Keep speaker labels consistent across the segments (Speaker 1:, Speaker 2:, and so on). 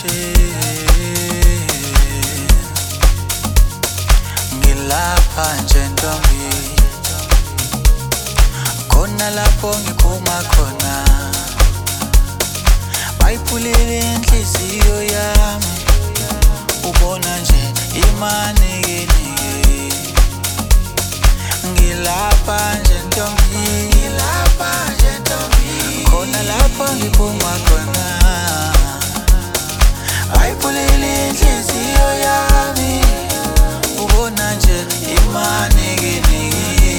Speaker 1: nje ngilapha nje ntombi khona lapho ngiphuma khona bayiphulile inhliziyo yami ubona nje imanekeneke ngilapha nje ntombi khona lapho ngiphuma khona bayiphulile inhliziyo yami ubona nje imanekeneke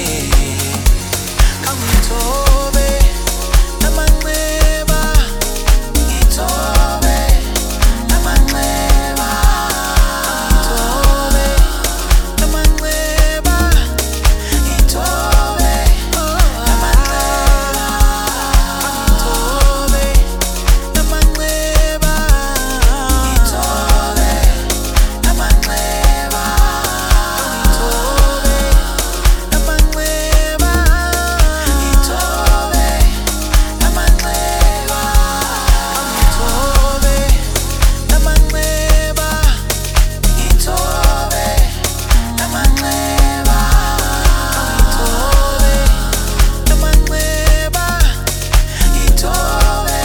Speaker 1: angithobe namanxeba ngithobe namanxeba ngithobe namanxeba ngithobe namanxeba ngithobe namanxeba ngithobe namanxeba ngithobe namanxeba ngithobe namanxeba ngithobe namanxeba ngithobe namanxeba ngithobe namanxeba ngithobe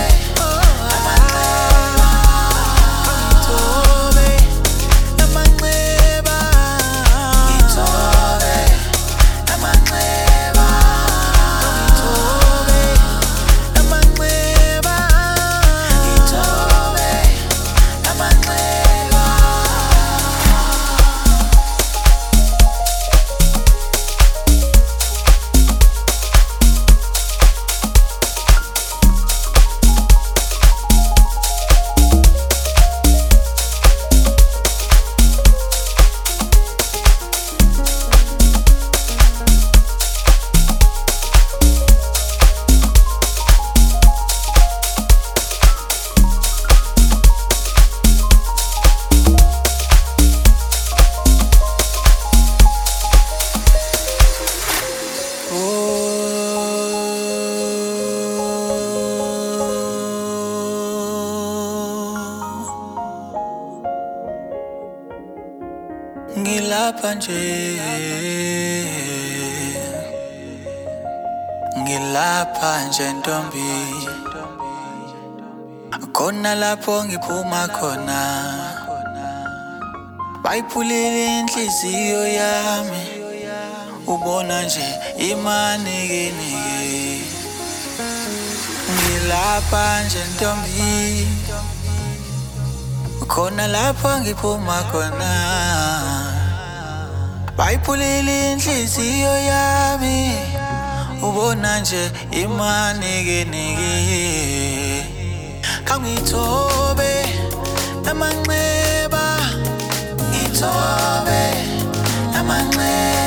Speaker 1: namanxeba ngithobe namanxeba ngithobe namanxeba ngithobe namanxeba ngilapha nje ngilapha nje ntombi khona lapho ngiphuma khona bayiphulile inhliziyo yami ubona nje imanekeneke ngilapha nje ntombi khona lapho ngiphuma khona bayiphulile inhliziyo yami ubona nje imanekeneke ngithobe namanxeba ngithobe namanxeba